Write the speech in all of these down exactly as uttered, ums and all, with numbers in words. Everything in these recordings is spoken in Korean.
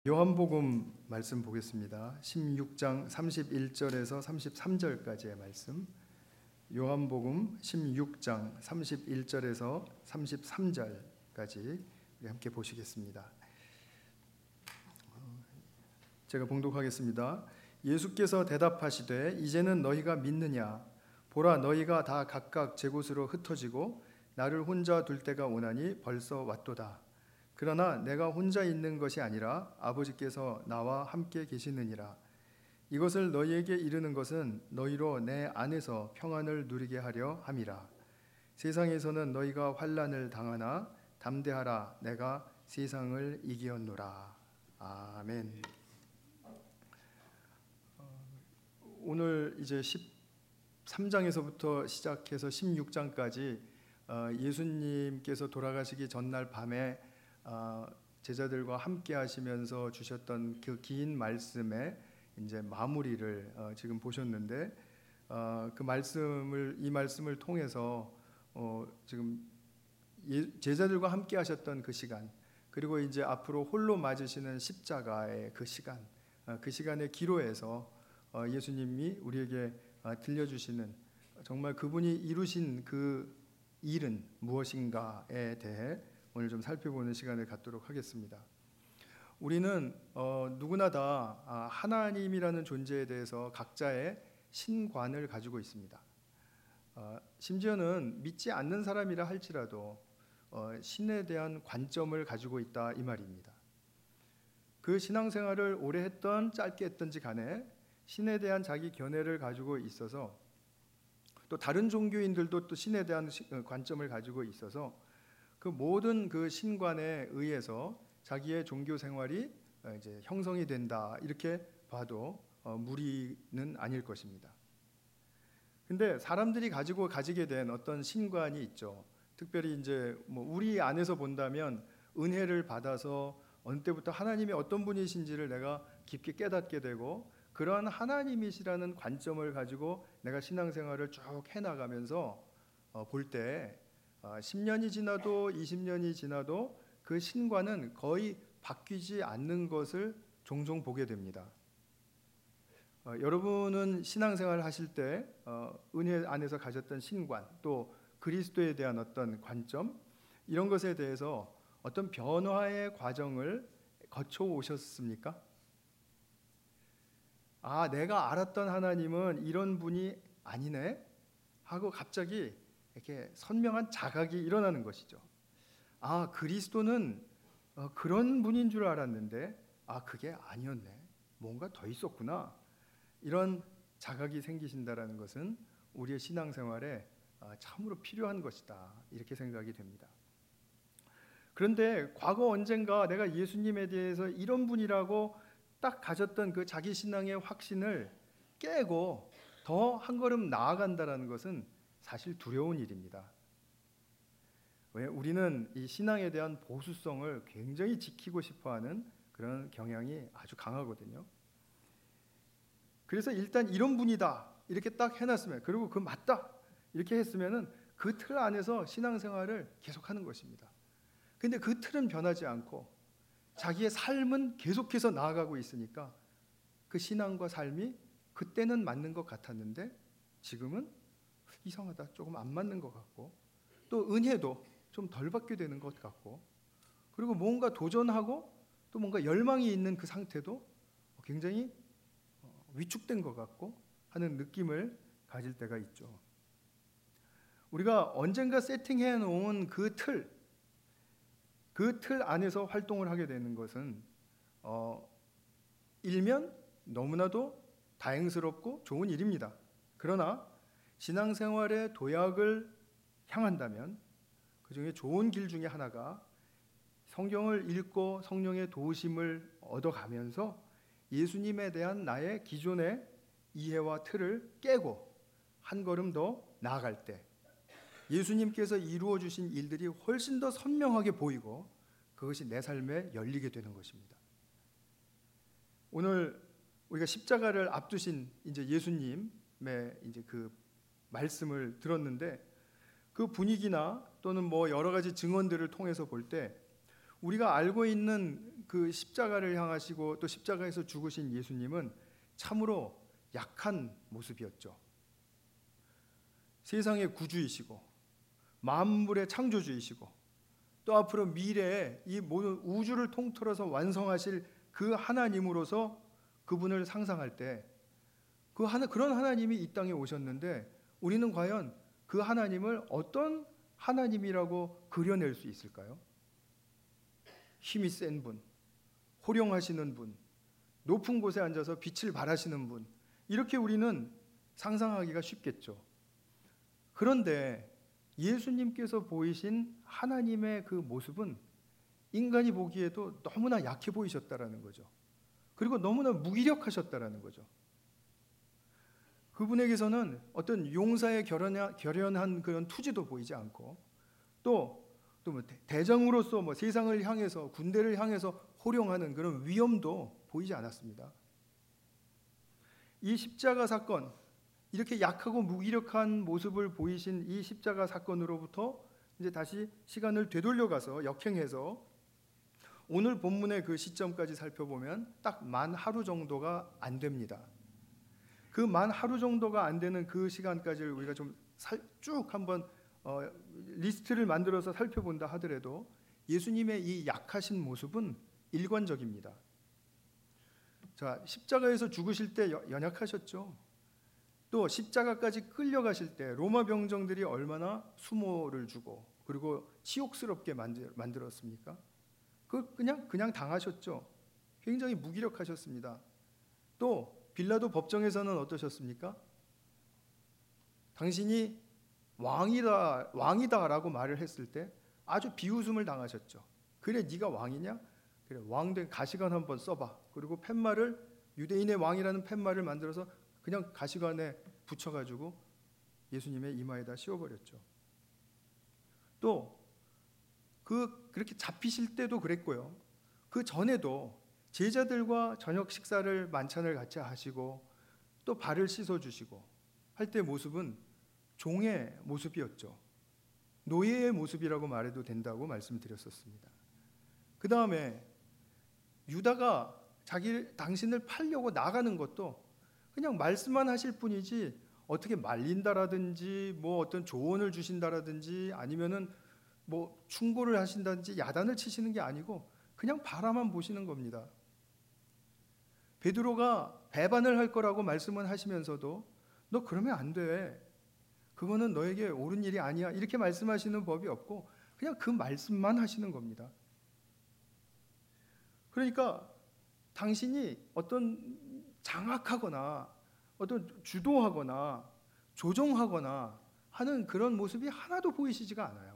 요한복음 말씀 보겠습니다. 십육 장 삼십일 절에서 삼십삼 절까지의 말씀. 요한복음 십육 장 삼십일 절에서 삼십삼 절까지 우리 함께 보시겠습니다. 제가 봉독하겠습니다. 예수께서 대답하시되 이제는 너희가 믿느냐? 보라, 너희가 다 각각 제 곳으로 흩어지고 나를 혼자 둘 때가 오나니 벌써 왔도다. 그러나 내가 혼자 있는 것이 아니라 아버지께서 나와 함께 계시느니라. 이것을 너희에게 이르는 것은 너희로 내 안에서 평안을 누리게 하려 함이라. 세상에서는 너희가 환난을 당하나 담대하라, 내가 세상을 이기었노라. 아멘. 오늘 이제 십삼 장에서부터 시작해서 십육 장까지 예수님께서 돌아가시기 전날 밤에 제자들과 함께 하시면서 주셨던 그 긴 말씀의 이제 마무리를 지금 보셨는데, 그 말씀을 이 말씀을 통해서 지금 제자들과 함께 하셨던 그 시간, 그리고 이제 앞으로 홀로 맞으시는 십자가의 그 시간, 그 시간의 기로에서 예수님이 우리에게 들려주시는 정말 그분이 이루신 그 일은 무엇인가에 대해 오늘 좀 살펴보는 시간을 갖도록 하겠습니다. 우리는 어, 누구나 다 아, 하나님이라는 존재에 대해서 각자의 신관을 가지고 있습니다. 어, 심지어는 믿지 않는 사람이라 할지라도 어, 신에 대한 관점을 가지고 있다, 이 말입니다. 그 신앙생활을 오래 했던 짧게 했던지 간에 신에 대한 자기 견해를 가지고 있어서, 또 다른 종교인들도 또 신에 대한 관점을 가지고 있어서 그 모든 그 신관에 의해서 자기의 종교 생활이 이제 형성이 된다, 이렇게 봐도 무리는 아닐 것입니다. 근데 사람들이 가지고 가지게 된 어떤 신관이 있죠. 특별히 이제 뭐 우리 안에서 본다면 은혜를 받아서 어느 때부터 하나님이 어떤 분이신지를 내가 깊게 깨닫게 되고, 그러한 하나님이시라는 관점을 가지고 내가 신앙생활을 쭉 해나가면서 볼 때 십 년이 지나도 이십 년이 지나도 그 신관은 거의 바뀌지 않는 것을 종종 보게 됩니다. 어, 여러분은 신앙생활을 하실 때 어, 은혜 안에서 가졌던 신관, 또 그리스도에 대한 어떤 관점, 이런 것에 대해서 어떤 변화의 과정을 거쳐 오셨습니까? 아, 내가 알았던 하나님은 이런 분이 아니네 하고 갑자기 이렇게 선명한 자각이 일어나는 것이죠. 아, 그리스도는 그런 분인 줄 알았는데 아, 그게 아니었네, 뭔가 더 있었구나, 이런 자각이 생기신다라는 것은 우리의 신앙생활에 참으로 필요한 것이다, 이렇게 생각이 됩니다. 그런데 과거 언젠가 내가 예수님에 대해서 이런 분이라고 딱 가졌던 그 자기 신앙의 확신을 깨고 더 한 걸음 나아간다라는 것은 사실 두려운 일입니다. 왜? 우리는 이 신앙에 대한 보수성을 굉장히 지키고 싶어하는 그런 경향이 아주 강하거든요. 그래서 일단 이런 분이다 이렇게 딱 해놨으면, 그리고 그 맞다 이렇게 했으면은 그 틀 안에서 신앙생활을 계속하는 것입니다. 근데 그 틀은 변하지 않고 자기의 삶은 계속해서 나아가고 있으니까 그 신앙과 삶이 그때는 맞는 것 같았는데 지금은 이상하다, 조금 안 맞는 것 같고, 또 은혜도 좀 덜 받게 되는 것 같고, 그리고 뭔가 도전하고 또 뭔가 열망이 있는 그 상태도 굉장히 위축된 것 같고 하는 느낌을 가질 때가 있죠. 우리가 언젠가 세팅해 놓은 그 틀, 그 틀 안에서 활동을 하게 되는 것은 어, 일면 너무나도 다행스럽고 좋은 일입니다. 그러나 신앙생활의 도약을 향한다면 그 중에 좋은 길 중에 하나가 성경을 읽고 성령의 도우심을 얻어가면서 예수님에 대한 나의 기존의 이해와 틀을 깨고 한 걸음 더 나아갈 때 예수님께서 이루어 주신 일들이 훨씬 더 선명하게 보이고 그것이 내 삶에 열리게 되는 것입니다. 오늘 우리가 십자가를 앞두신 이제 예수님의 이제 그 말씀을 들었는데, 그 분위기나 또는 뭐 여러 가지 증언들을 통해서 볼 때 우리가 알고 있는 그 십자가를 향하시고 또 십자가에서 죽으신 예수님은 참으로 약한 모습이었죠. 세상의 구주이시고 만물의 창조주이시고 또 앞으로 미래에 이 모든 우주를 통틀어서 완성하실 그 하나님으로서 그분을 상상할 때 그 하나, 그런 하나님이 이 땅에 오셨는데 우리는 과연 그 하나님을 어떤 하나님이라고 그려낼 수 있을까요? 힘이 센 분, 호령하시는 분, 높은 곳에 앉아서 빛을 발하시는 분, 이렇게 우리는 상상하기가 쉽겠죠. 그런데 예수님께서 보이신 하나님의 그 모습은 인간이 보기에도 너무나 약해 보이셨다라는 거죠. 그리고 너무나 무기력하셨다라는 거죠. 그분에게서는 어떤 용사의 결연한, 결연한 그런 투지도 보이지 않고 또 또 뭐 대장으로서 뭐 세상을 향해서 군대를 향해서 호령하는 그런 위엄도 보이지 않았습니다. 이 십자가 사건, 이렇게 약하고 무기력한 모습을 보이신 이 십자가 사건으로부터 이제 다시 시간을 되돌려가서 역행해서 오늘 본문의 그 시점까지 살펴보면 딱 만 하루 정도가 안 됩니다. 그 만 하루 정도가 안 되는 그 시간까지를 우리가 좀 쭉 한번 어, 리스트를 만들어서 살펴본다 하더라도 예수님의 이 약하신 모습은 일관적입니다. 자, 십자가에서 죽으실 때 연약하셨죠. 또 십자가까지 끌려가실 때 로마 병정들이 얼마나 수모를 주고 그리고 치욕스럽게 만들, 만들었습니까? 그 그냥 그냥 당하셨죠. 굉장히 무기력하셨습니다. 또 빌라도 법정에서는 어떠셨습니까? 당신이 왕이다, 왕이다라고 말을 했을 때 아주 비웃음을 당하셨죠. 그래 네가 왕이냐? 그래 왕된 가시관 한번 써봐. 그리고 팻말을 유대인의 왕이라는 팻말을 만들어서 그냥 가시관에 붙여가지고 예수님의 이마에다 씌워버렸죠. 또 그 그렇게 잡히실 때도 그랬고요. 그 전에도 제자들과 저녁 식사를 만찬을 같이 하시고 또 발을 씻어주시고 할 때 모습은 종의 모습이었죠. 노예의 모습이라고 말해도 된다고 말씀드렸었습니다. 그 다음에 유다가 자기 당신을 팔려고 나가는 것도 그냥 말씀만 하실 뿐이지 어떻게 말린다라든지 뭐 어떤 조언을 주신다라든지 아니면은 뭐 충고를 하신다든지 야단을 치시는 게 아니고 그냥 바라만 보시는 겁니다. 베드로가 배반을 할 거라고 말씀은 하시면서도 너 그러면 안 돼. 그거는 너에게 옳은 일이 아니야. 이렇게 말씀하시는 법이 없고 그냥 그 말씀만 하시는 겁니다. 그러니까 당신이 어떤 장악하거나 어떤 주도하거나 조종하거나 하는 그런 모습이 하나도 보이시지가 않아요.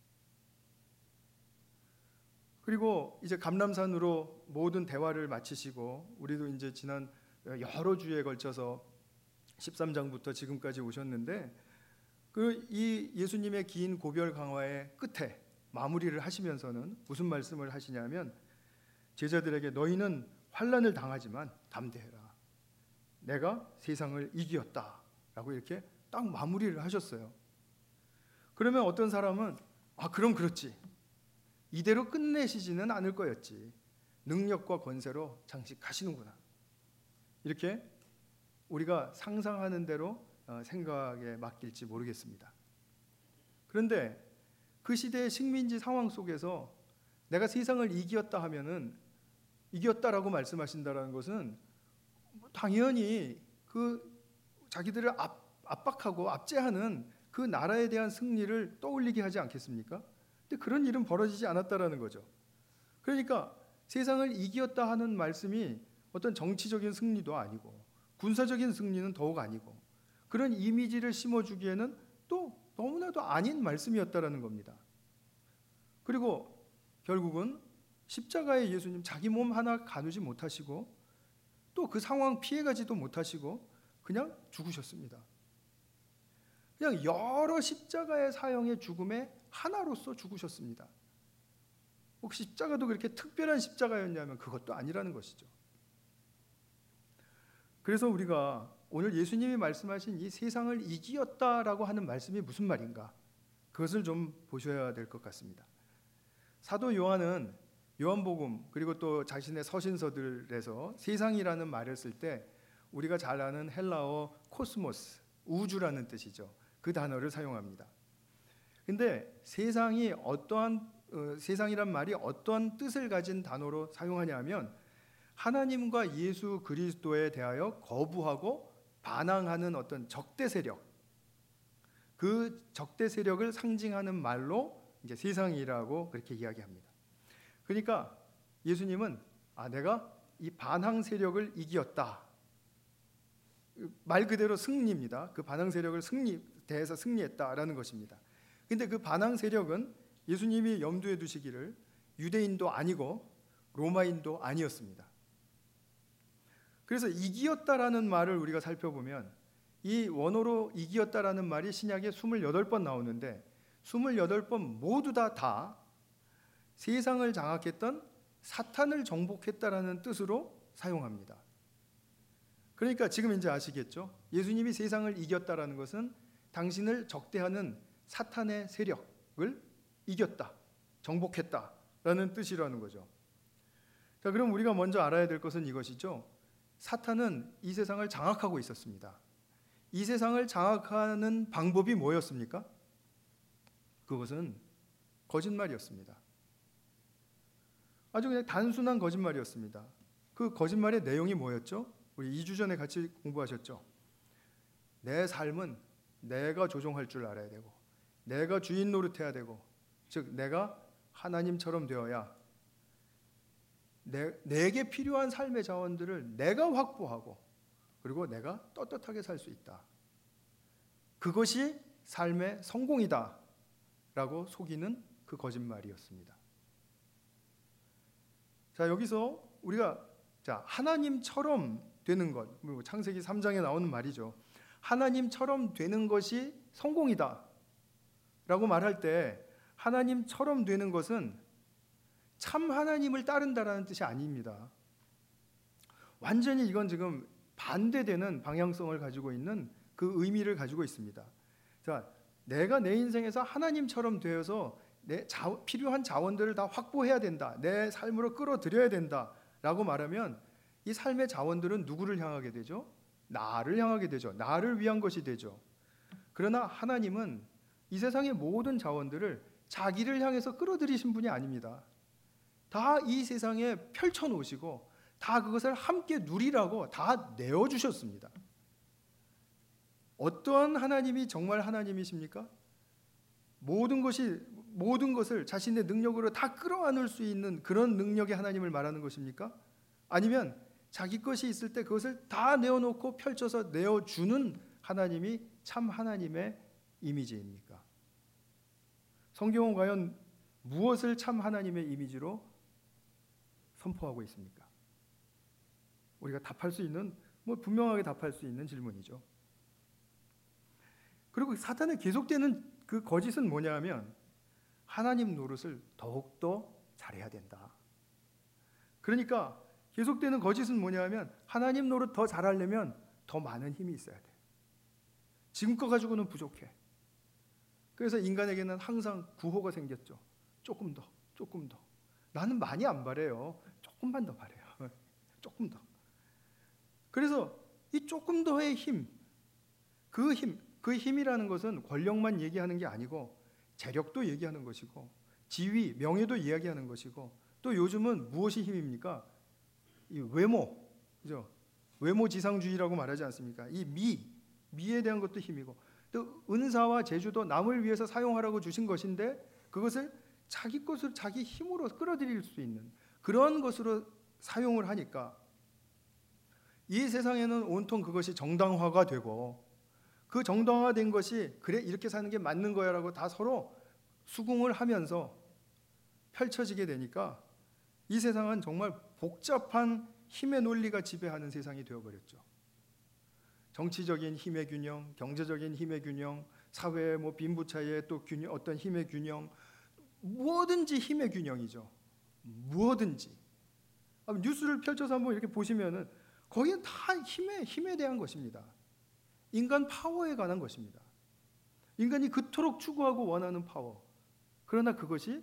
그리고 이제 감람산으로 모든 대화를 마치시고 우리도 이제 지난 여러 주에 걸쳐서 십삼 장부터 지금까지 오셨는데 그 이 예수님의 긴 고별 강화의 끝에 마무리를 하시면서는 무슨 말씀을 하시냐면 제자들에게 너희는 환난을 당하지만 담대해라. 내가 세상을 이기었다. 라고 이렇게 딱 마무리를 하셨어요. 그러면 어떤 사람은 아 그럼 그렇지. 이대로 끝내시지는 않을 거였지. 능력과 권세로 장식하시는구나. 이렇게 우리가 상상하는 대로 생각에 맡길지 모르겠습니다. 그런데 그 시대의 식민지 상황 속에서 내가 세상을 이기었다 하면은 이겼다라고 말씀하신다라는 것은 당연히 그 자기들을 압, 압박하고 압제하는 그 나라에 대한 승리를 떠올리게 하지 않겠습니까? 근데 그런 일은 벌어지지 않았다라는 거죠. 그러니까 세상을 이기었다 하는 말씀이 어떤 정치적인 승리도 아니고 군사적인 승리는 더욱 아니고 그런 이미지를 심어주기에는 또 너무나도 아닌 말씀이었다라는 겁니다. 그리고 결국은 십자가에 예수님 자기 몸 하나 가누지 못하시고 또 그 상황 피해가지도 못하시고 그냥 죽으셨습니다. 그냥 여러 십자가의 사형의 죽음의 하나로서 죽으셨습니다. 혹시 십자가도 그렇게 특별한 십자가였냐면 그것도 아니라는 것이죠. 그래서 우리가 오늘 예수님이 말씀하신 이 세상을 이기었다라고 하는 말씀이 무슨 말인가? 그것을 좀 보셔야 될 것 같습니다. 사도 요한은 요한복음 그리고 또 자신의 서신서들에서 세상이라는 말을 쓸 때 우리가 잘 아는 헬라어 코스모스, 우주라는 뜻이죠. 그 단어를 사용합니다. 근데 세상이 어떠한 어, 세상이란 말이 어떠한 뜻을 가진 단어로 사용하냐 하면 하나님과 예수 그리스도에 대하여 거부하고 반항하는 어떤 적대 세력, 그 적대 세력을 상징하는 말로 이제 세상이라고 그렇게 이야기합니다. 그러니까 예수님은 아 내가 이 반항 세력을 이겼다. 말 그대로 승리입니다. 그 반항 세력을 승리 대해서 승리했다라는 것입니다. 근데 그 반항 세력은 예수님이 염두에 두시기를 유대인도 아니고 로마인도 아니었습니다. 그래서 이기었다라는 말을 우리가 살펴보면 이 원어로 이기었다라는 말이 신약에 이십팔 번 나오는데 이십팔 번 모두 다 다 세상을 장악했던 사탄을 정복했다라는 뜻으로 사용합니다. 그러니까 지금 이제 아시겠죠? 예수님이 세상을 이겼다라는 것은 당신을 적대하는 사탄의 세력을 이겼다, 정복했다라는 뜻이라는 거죠. 자, 그럼 우리가 먼저 알아야 될 것은 이것이죠. 사탄은 이 세상을 장악하고 있었습니다. 이 세상을 장악하는 방법이 뭐였습니까? 그것은 거짓말이었습니다. 아주 그냥 단순한 거짓말이었습니다. 그 거짓말의 내용이 뭐였죠? 우리 이 주 전에 같이 공부하셨죠? 내 삶은 내가 조종할 줄 알아야 되고 내가 주인 노릇해야 되고 즉 내가 하나님처럼 되어야 내, 내게 필요한 삶의 자원들을 내가 확보하고 그리고 내가 떳떳하게 살 수 있다. 그것이 삶의 성공이다 라고 속이는 그 거짓말이었습니다. 자, 여기서 우리가 자 하나님처럼 되는 것, 창세기 삼 장에 나오는 말이죠. 하나님처럼 되는 것이 성공이다 라고 말할 때 하나님처럼 되는 것은 참 하나님을 따른다라는 뜻이 아닙니다. 완전히 이건 지금 반대되는 방향성을 가지고 있는 그 의미를 가지고 있습니다. 자, 내가 내 인생에서 하나님처럼 되어서 내 자, 필요한 자원들을 다 확보해야 된다. 내 삶으로 끌어들여야 된다라고 말하면 이 삶의 자원들은 누구를 향하게 되죠? 나를 향하게 되죠. 나를 위한 것이 되죠. 그러나 하나님은 이 세상의 모든 자원들을 자기를 향해서 끌어들이신 분이 아닙니다. 다 이 세상에 펼쳐 놓으시고 다 그것을 함께 누리라고 다 내어주셨습니다. 어떠한 하나님이 정말 하나님이십니까? 모든 것이 모든 것을 자신의 능력으로 다 끌어안을 수 있는 그런 능력의 하나님을 말하는 것입니까? 아니면 자기 것이 있을 때 그것을 다 내어놓고 펼쳐서 내어주는 하나님이 참 하나님의 이미지입니까? 성경은 과연 무엇을 참 하나님의 이미지로 선포하고 있습니까? 우리가 답할 수 있는, 뭐 분명하게 답할 수 있는 질문이죠. 그리고 사탄의 계속되는 그 거짓은 뭐냐 하면 하나님 노릇을 더욱더 잘해야 된다. 그러니까 계속되는 거짓은 뭐냐 하면 하나님 노릇 더 잘하려면 더 많은 힘이 있어야 돼. 지금 거 가지고는 부족해. 그래서 인간에게는 항상 구호가 생겼죠. 조금 더, 조금 더. 나는 많이 안 바래요. 조금만 더 바래요. 조금 더. 그래서 이 조금 더의 힘, 그 힘, 그 힘이라는 것은 권력만 얘기하는 게 아니고 재력도 얘기하는 것이고 지위, 명예도 이야기하는 것이고 또 요즘은 무엇이 힘입니까? 이 외모, 그죠? 외모지상주의라고 말하지 않습니까? 이 미, 미에 대한 것도 힘이고 또 은사와 재주도 남을 위해서 사용하라고 주신 것인데 그것을 자기 것을 자기 힘으로 끌어들일 수 있는 그런 것으로 사용을 하니까 이 세상에는 온통 그것이 정당화가 되고 그 정당화된 것이 그래 이렇게 사는 게 맞는 거야라고 다 서로 수긍을 하면서 펼쳐지게 되니까 이 세상은 정말 복잡한 힘의 논리가 지배하는 세상이 되어버렸죠. 정치적인 힘의 균형, 경제적인 힘의 균형, 사회의 뭐 빈부차이의 또 균형, 어떤 힘의 균형, 뭐든지 힘의 균형이죠. 뭐든지. 뉴스를 펼쳐서 한번 이렇게 보시면은 거기는 다 힘에 힘에 대한 것입니다. 인간 파워에 관한 것입니다. 인간이 그토록 추구하고 원하는 파워. 그러나 그것이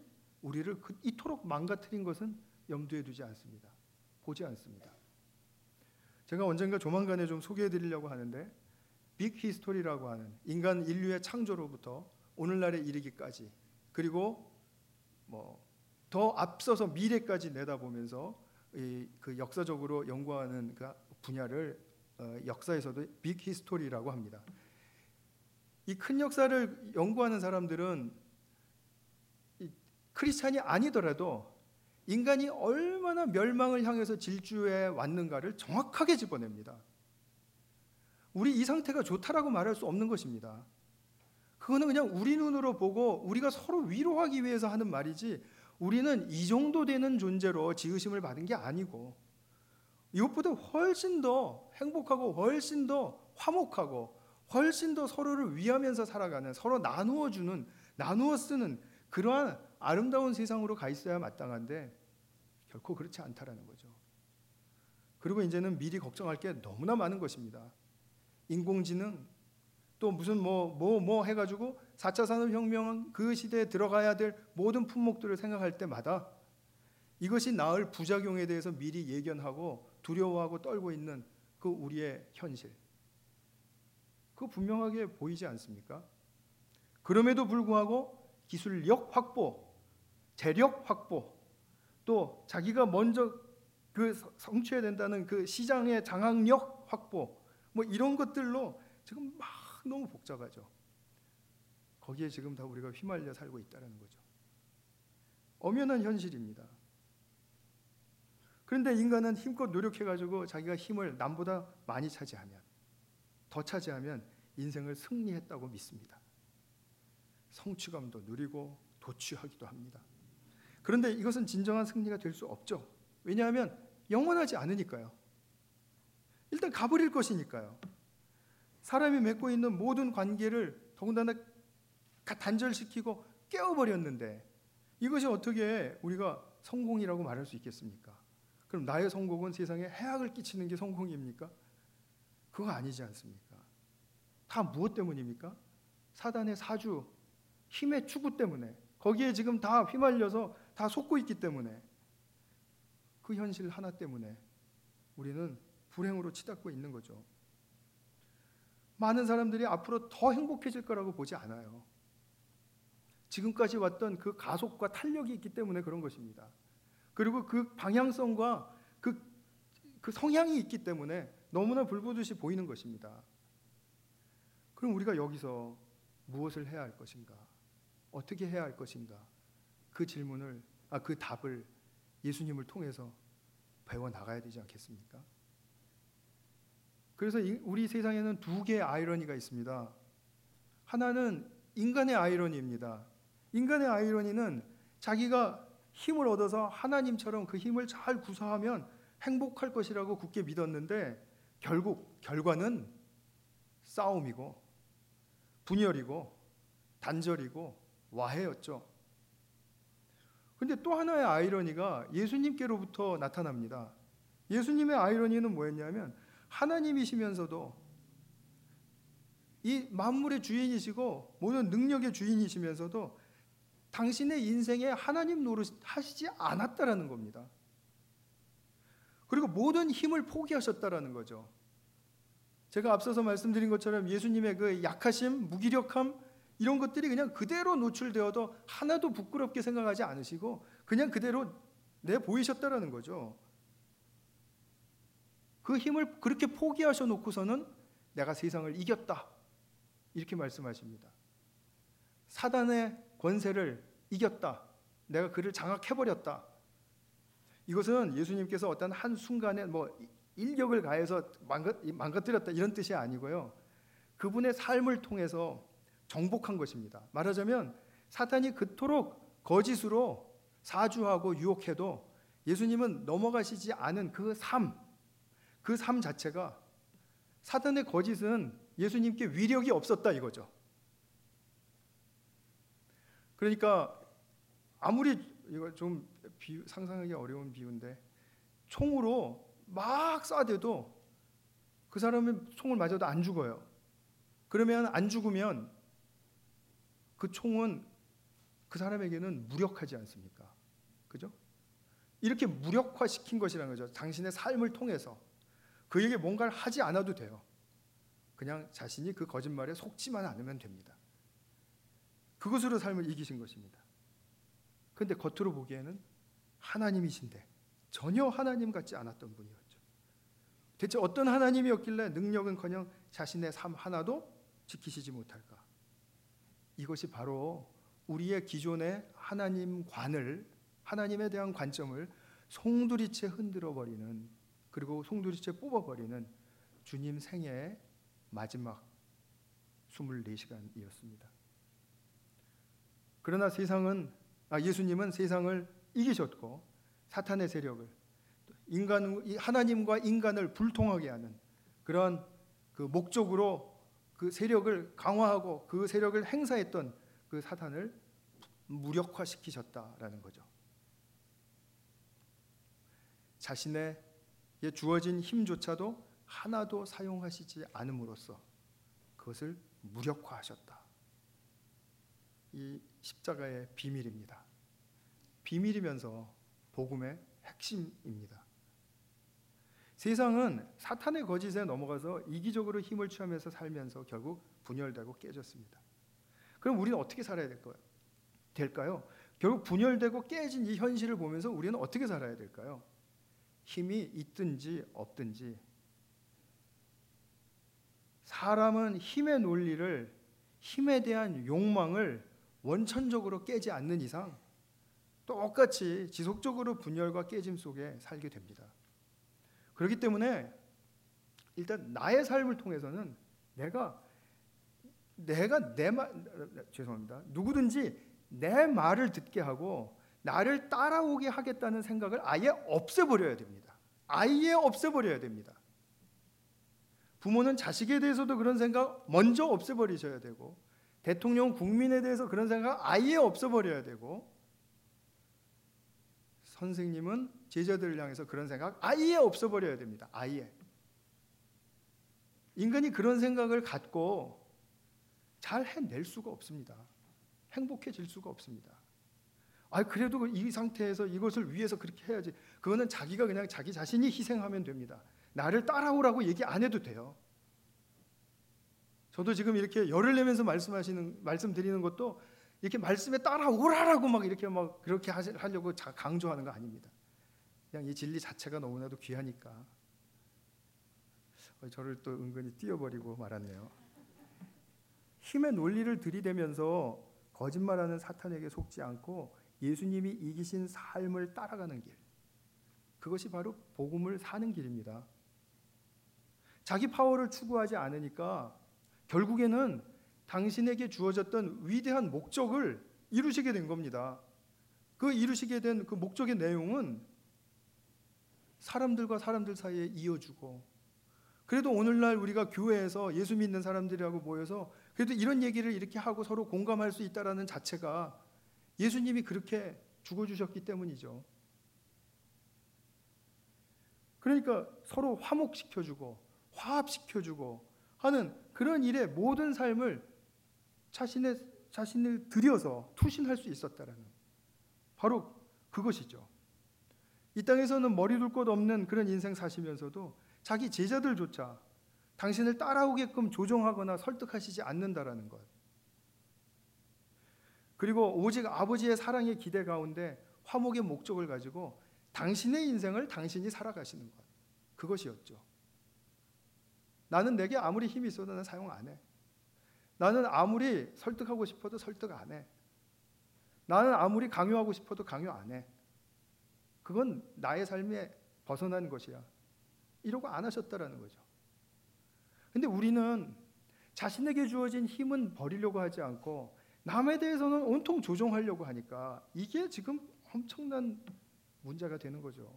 우리를 그 이토록 망가뜨린 것은 염두에 두지 않습니다. 보지 않습니다. 제가 언젠가 조만간에 좀 소개해 드리려고 하는데 빅 히스토리라고 하는 인간 인류의 창조로부터 오늘날에 이르기까지, 그리고 뭐 더 앞서서 미래까지 내다보면서 이, 그 역사적으로 연구하는 그 분야를 어, 역사에서도 빅 히스토리라고 합니다. 이 큰 역사를 연구하는 사람들은 이 크리스찬이 아니더라도 인간이 얼마나 멸망을 향해서 질주해 왔는가를 정확하게 짚어냅니다. 우리 이 상태가 좋다라고 말할 수 없는 것입니다. 그거는 그냥 우리 눈으로 보고 우리가 서로 위로하기 위해서 하는 말이지, 우리는 이 정도 되는 존재로 지으심을 받은 게 아니고 이것보다 훨씬 더 행복하고 훨씬 더 화목하고 훨씬 더 서로를 위하면서 살아가는, 서로 나누어 주는, 나누어 쓰는 그러한 아름다운 세상으로 가 있어야 마땅한데 결코 그렇지 않다라는 거죠. 그리고 이제는 미리 걱정할 게 너무나 많은 것입니다. 인공지능, 또 무슨 뭐 뭐 뭐 해가지고 사 차 산업혁명 그 시대에 들어가야 될 모든 품목들을 생각할 때마다 이것이 낳을 부작용에 대해서 미리 예견하고 두려워하고 떨고 있는 그 우리의 현실, 그거 분명하게 보이지 않습니까? 그럼에도 불구하고 기술력 확보, 재력 확보, 또 자기가 먼저 그 성취해야 된다는 그 시장의 장악력 확보, 뭐 이런 것들로 지금 막 너무 복잡하죠. 거기에 지금 다 우리가 휘말려 살고 있다는 거죠. 엄연한 현실입니다. 그런데 인간은 힘껏 노력해가지고 자기가 힘을 남보다 많이 차지하면, 더 차지하면 인생을 승리했다고 믿습니다. 성취감도 누리고 도취하기도 합니다. 그런데 이것은 진정한 승리가 될 수 없죠. 왜냐하면 영원하지 않으니까요. 일단 가버릴 것이니까요. 사람이 맺고 있는 모든 관계를 더군다나 단절시키고 깨어버렸는데 이것이 어떻게 우리가 성공이라고 말할 수 있겠습니까? 그럼 나의 성공은 세상에 해악을 끼치는 게 성공입니까? 그거 아니지 않습니까? 다 무엇 때문입니까? 사단의 사주, 힘의 추구 때문에, 거기에 지금 다 휘말려서 다 속고 있기 때문에, 그 현실 하나 때문에 우리는 불행으로 치닫고 있는 거죠. 많은 사람들이 앞으로 더 행복해질 거라고 보지 않아요. 지금까지 왔던 그 가속과 탄력이 있기 때문에 그런 것입니다. 그리고 그 방향성과 그, 그 성향이 있기 때문에 너무나 불보듯이 보이는 것입니다. 그럼 우리가 여기서 무엇을 해야 할 것인가? 어떻게 해야 할 것인가? 그 질문을, 아, 그 답을 예수님을 통해서 배워 나가야 되지 않겠습니까? 그래서 우리 세상에는 두 개의 아이러니가 있습니다. 하나는 인간의 아이러니입니다. 인간의 아이러니는 자기가 힘을 얻어서 하나님처럼 그 힘을 잘 구사하면 행복할 것이라고 굳게 믿었는데 결국 결과는 싸움이고 분열이고 단절이고 와해였죠. 그런데 또 하나의 아이러니가 예수님께로부터 나타납니다. 예수님의 아이러니는 뭐였냐면 하나님이시면서도 이 만물의 주인이시고 모든 능력의 주인이시면서도 당신의 인생에 하나님 노릇 하시지 않았다라는 겁니다. 그리고 모든 힘을 포기하셨다라는 거죠. 제가 앞서서 말씀드린 것처럼 예수님의 그 약하심, 무기력함 이런 것들이 그냥 그대로 노출되어도 하나도 부끄럽게 생각하지 않으시고 그냥 그대로 내보이셨다라는 거죠. 그 힘을 그렇게 포기하셔 놓고서는 내가 세상을 이겼다 이렇게 말씀하십니다. 사단의 권세를 이겼다, 내가 그를 장악해버렸다. 이것은 예수님께서 어떤 한 순간에 뭐 인력을 가해서 망가뜨렸다 이런 뜻이 아니고요, 그분의 삶을 통해서 정복한 것입니다. 말하자면 사탄이 그토록 거짓으로 사주하고 유혹해도 예수님은 넘어가시지 않은 그 삶, 그 삶 자체가, 사탄의 거짓은 예수님께 위력이 없었다 이거죠. 그러니까 아무리, 이거 좀 비유, 상상하기 어려운 비유인데, 총으로 막 쏴대도 그 사람은 총을 맞아도 안 죽어요. 그러면 안 죽으면 그 총은 그 사람에게는 무력하지 않습니까? 그죠? 이렇게 무력화시킨 것이라는 거죠. 당신의 삶을 통해서 그에게 뭔가를 하지 않아도 돼요. 그냥 자신이 그 거짓말에 속지만 않으면 됩니다. 그것으로 삶을 이기신 것입니다. 그런데 겉으로 보기에는 하나님이신데 전혀 하나님 같지 않았던 분이었죠. 대체 어떤 하나님이었길래 능력은커녕 자신의 삶 하나도 지키시지 못할까? 이것이 바로 우리의 기존의 하나님관을, 하나님에 대한 관점을 송두리째 흔들어버리는, 그리고 송두리째 뽑아버리는 주님 생애의 마지막 이십사 시간이었습니다. 그러나 세상은, 아, 예수님은 세상을 이기셨고 사탄의 세력을, 인간, 하나님과 인간을 불통하게 하는 그런 그 목적으로 그 세력을 강화하고 그 세력을 행사했던 그 사탄을 무력화시키셨다라는 거죠. 자신의 주어진 힘조차도 하나도 사용하시지 않음으로써 그것을 무력화하셨다. 이 십자가의 비밀입니다. 비밀이면서 복음의 핵심입니다. 세상은 사탄의 거짓에 넘어가서 이기적으로 힘을 취하면서 살면서 결국 분열되고 깨졌습니다. 그럼 우리는 어떻게 살아야 될까요? 될까요? 결국 분열되고 깨진 이 현실을 보면서 우리는 어떻게 살아야 될까요? 힘이 있든지 없든지, 사람은 힘의 논리를, 힘에 대한 욕망을 원천적으로 깨지 않는 이상 똑같이 지속적으로 분열과 깨짐 속에 살게 됩니다. 그렇기 때문에 일단 나의 삶을 통해서는 내가 내가 내 말, 죄송합니다. 누구든지 내 말을 듣게 하고 나를 따라오게 하겠다는 생각을 아예 없애버려야 됩니다. 아예 없애버려야 됩니다. 부모는 자식에 대해서도 그런 생각 먼저 없애버리셔야 되고, 대통령, 국민에 대해서 그런 생각 아예 없애버려야 되고, 선생님은 제자들을 향해서 그런 생각 아예 없애버려야 됩니다. 아예. 인간이 그런 생각을 갖고 잘 해낼 수가 없습니다. 행복해질 수가 없습니다. 아, 그래도 이 상태에서 이것을 위해서 그렇게 해야지. 그거는 자기가 그냥 자기 자신이 희생하면 됩니다. 나를 따라오라고 얘기 안 해도 돼요. 저도 지금 이렇게 열을 내면서 말씀하시는 말씀드리는 것도 이렇게 말씀에 따라오라라고 막 이렇게 막 그렇게 하려고 강조하는 거 아닙니다. 그냥 이 진리 자체가 너무나도 귀하니까. 저를 또 은근히 띄워버리고 말았네요. 힘의 논리를 들이대면서 거짓말하는 사탄에게 속지 않고 예수님이 이기신 삶을 따라가는 길, 그것이 바로 복음을 사는 길입니다. 자기 파워를 추구하지 않으니까 결국에는 당신에게 주어졌던 위대한 목적을 이루시게 된 겁니다. 그 이루시게 된 그 목적의 내용은 사람들과 사람들 사이에 이어주고, 그래도 오늘날 우리가 교회에서 예수 믿는 사람들이라고 모여서 그래도 이런 얘기를 이렇게 하고 서로 공감할 수 있다는 자체가 예수님이 그렇게 죽어주셨기 때문이죠. 그러니까 서로 화목시켜주고 화합시켜주고 하는 그런 일에 모든 삶을 자신의, 자신을 들여서 투신할 수 있었다라는, 바로 그것이죠. 이 땅에서는 머리 둘 곳 없는 그런 인생 사시면서도 자기 제자들조차 당신을 따라오게끔 조종하거나 설득하시지 않는다라는 것. 그리고 오직 아버지의 사랑의 기대 가운데 화목의 목적을 가지고 당신의 인생을 당신이 살아가시는 것. 그것이었죠. 나는 내게 아무리 힘이 있어도 나는 사용 안 해. 나는 아무리 설득하고 싶어도 설득 안 해. 나는 아무리 강요하고 싶어도 강요 안 해. 그건 나의 삶에 벗어난 것이야. 이러고 안 하셨다라는 거죠. 근데 우리는 자신에게 주어진 힘은 버리려고 하지 않고 남에 대해서는 온통 조종하려고 하니까 이게 지금 엄청난 문제가 되는 거죠.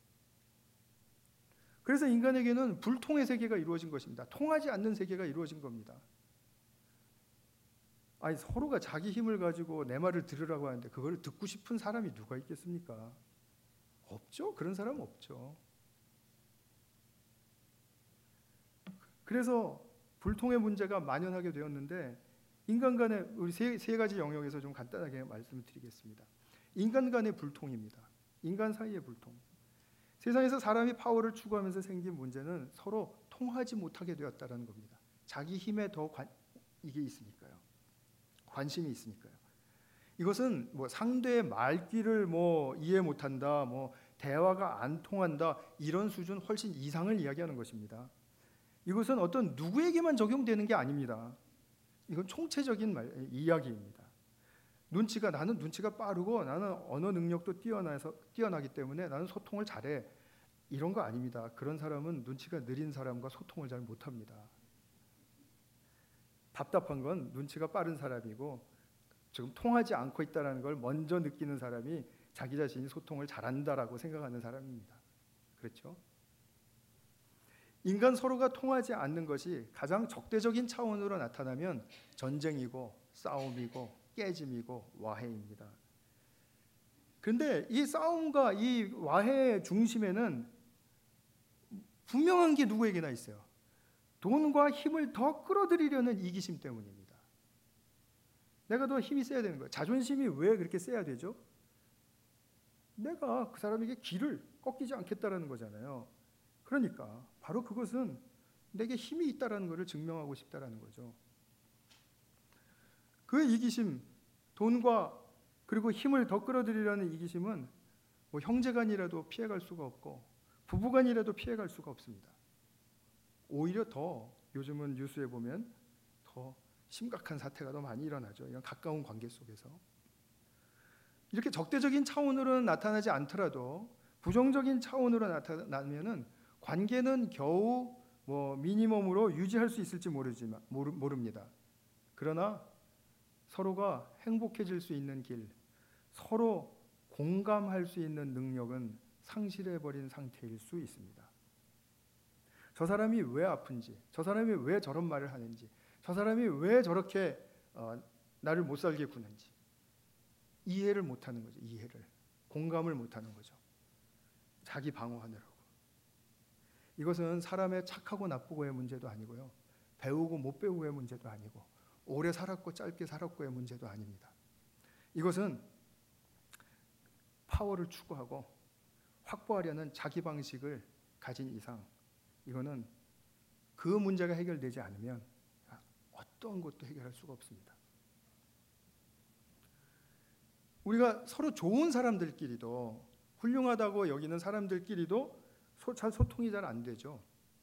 그래서 인간에게는 불통의 세계가 이루어진 것입니다. 통하지 않는 세계가 이루어진 겁니다. 아니, 서로가 자기 힘을 가지고 내 말을 들으라고 하는데 그걸 듣고 싶은 사람이 누가 있겠습니까? 없죠. 그런 사람은 없죠. 그래서 불통의 문제가 만연하게 되었는데, 인간 간의 우리 세, 세 가지 영역에서 좀 간단하게 말씀을 드리겠습니다. 인간 간의 불통입니다. 인간 사이의 불통. 세상에서 사람이 파워를 추구하면서 생긴 문제는 서로 통하지 못하게 되었다는 겁니다. 자기 힘에 더 관, 이게 있으니까요. 관심이 있으니까요. 이것은 뭐 상대의 말귀를 뭐 이해 못한다, 뭐 대화가 안 통한다 이런 수준 훨씬 이상을 이야기하는 것입니다. 이것은 어떤 누구에게만 적용되는 게 아닙니다. 이건 총체적인 말, 이야기입니다. 눈치가 나는 눈치가 빠르고 나는 언어 능력도 뛰어나서 뛰어나기 때문에 나는 소통을 잘해. 이런 거 아닙니다. 그런 사람은 눈치가 느린 사람과 소통을 잘 못합니다. 답답한 건 눈치가 빠른 사람이고 지금 통하지 않고 있다는 걸 먼저 느끼는 사람이 자기 자신이 소통을 잘한다라고 생각하는 사람입니다. 그렇죠? 인간 서로가 통하지 않는 것이 가장 적대적인 차원으로 나타나면 전쟁이고 싸움이고 깨짐이고 와해입니다. 그런데 이 싸움과 이 와해의 중심에는 분명한 게 누구에게나 있어요. 돈과 힘을 더 끌어들이려는 이기심 때문입니다. 내가 더 힘이 세야 되는 거예요. 자존심이 왜 그렇게 세야 되죠? 내가 그 사람에게 길을 꺾이지 않겠다라는 거잖아요. 그러니까 바로 그것은 내게 힘이 있다라는 것을 증명하고 싶다라는 거죠. 그 이기심, 돈과 그리고 힘을 더 끌어들이려는 이기심은 뭐 형제간이라도 피해갈 수가 없고 부부간이라도 피해갈 수가 없습니다. 오히려 더 요즘은 뉴스에 보면 더 심각한 사태가 더 많이 일어나죠. 이런 가까운 관계 속에서. 이렇게 적대적인 차원으로는 나타나지 않더라도 부정적인 차원으로 나타나면은 관계는 겨우 뭐 미니멈으로 유지할 수 있을지 모르지만 모르, 모릅니다. 그러나 서로가 행복해질 수 있는 길, 서로 공감할 수 있는 능력은 상실해버린 상태일 수 있습니다. 저 사람이 왜 아픈지, 저 사람이 왜 저런 말을 하는지, 저 사람이 왜 저렇게 어, 나를 못 살게 구는지 이해를 못하는 거죠. 이해를. 공감을 못하는 거죠. 자기 방어하느라고. 이것은 사람의 착하고 나쁘고의 문제도 아니고요. 배우고 못 배우고의 문제도 아니고 오래 살았고 짧게 살았고의 문제도 아닙니다. 이것은 파워를 추구하고 확보하려는 자기 방식을 가진 이상 이거는 그 문제가 해결되지 않으면 어떤 것도 해결할 수가 없습니다. 우리가 서로 좋은 사람들끼리도 훌륭하다고 여기는 사람들끼리도 소, 잘 소통이 잘 안 되죠.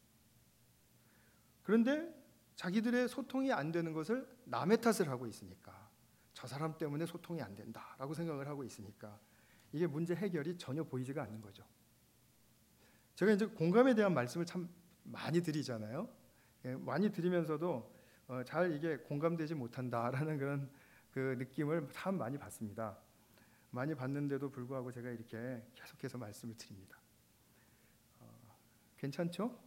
그런데 자기들의 소통이 안 되는 것을 남의 탓을 하고 있으니까 저 사람 때문에 소통이 안 된다라고 생각을 하고 있으니까 이게 문제 해결이 전혀 보이지가 않는 거죠. 제가 이제 공감에 대한 말씀을 참 많이 드리잖아요. 예, 많이 드리면서도 어, 잘 이게 공감되지 못한다라는 그런 그 느낌을 참 많이 받습니다. 많이 받는데도 불구하고 제가 이렇게 계속해서 말씀을 드립니다. 어, 괜찮죠?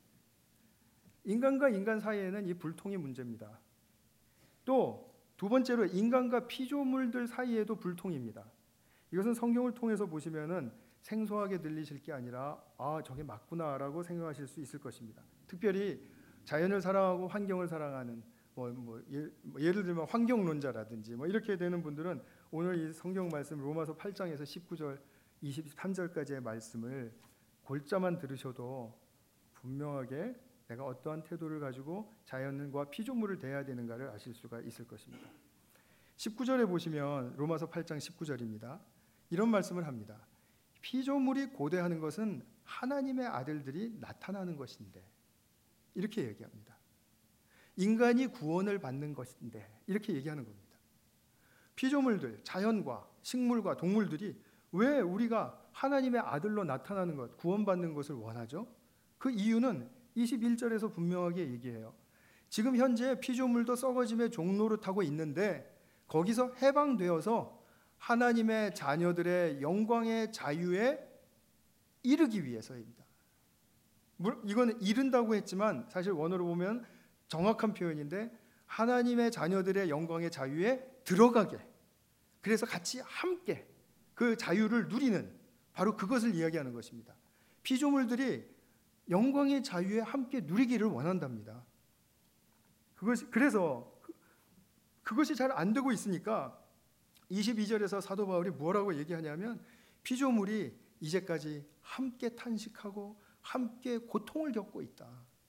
인간과 인간 사이에는 이 불통이 문제입니다. 또 두 번째로 인간과 피조물들 사이에도 불통입니다. 이것은 성경을 통해서 보시면은 생소하게 들리실 게 아니라 아 저게 맞구나라고 생각하실 수 있을 것입니다. 특별히 자연을 사랑하고 환경을 사랑하는 뭐, 뭐, 예, 뭐 예를 들면 환경론자라든지 뭐 이렇게 되는 분들은 오늘 이 성경 말씀 로마서 팔 장에서 십구 절 이십삼 절까지의 말씀을 골자만 들으셔도 분명하게 내가 어떠한 태도를 가지고 자연과 피조물을 대해야 되는가를 아실 수가 있을 것입니다. 십구 절에 보시면 로마서 팔 장 십구 절입니다. 이런 말씀을 합니다. 피조물이 고대하는 것은 하나님의 아들들이 나타나는 것인데 이렇게 얘기합니다. 인간이 구원을 받는 것인데 이렇게 얘기하는 겁니다. 피조물들, 자연과 식물과 동물들이 왜 우리가 하나님의 아들로 나타나는 것, 구원받는 것을 원하죠? 그 이유는 이십일 절에서 분명하게 얘기해요. 지금 현재 피조물도 썩어짐의 종노릇하고 있는데 거기서 해방되어서 하나님의 자녀들의 영광의 자유에 이르기 위해서입니다. 이거는 이른다고 했지만 사실 원어로 보면 정확한 표현인데 하나님의 자녀들의 영광의 자유에 들어가게, 그래서 같이 함께 그 자유를 누리는 바로 그것을 이야기하는 것입니다. 피조물들이 영광의 자유에 함께 누리기를 원한답니다. 그것이, 그래서 그것이 잘 안 되고 있으니까 이십이 절에서 사도 바울이 뭐라고 얘기하냐면 피조물이 이제까지 함께 탄식하고 함께 고통을 겪고 있다.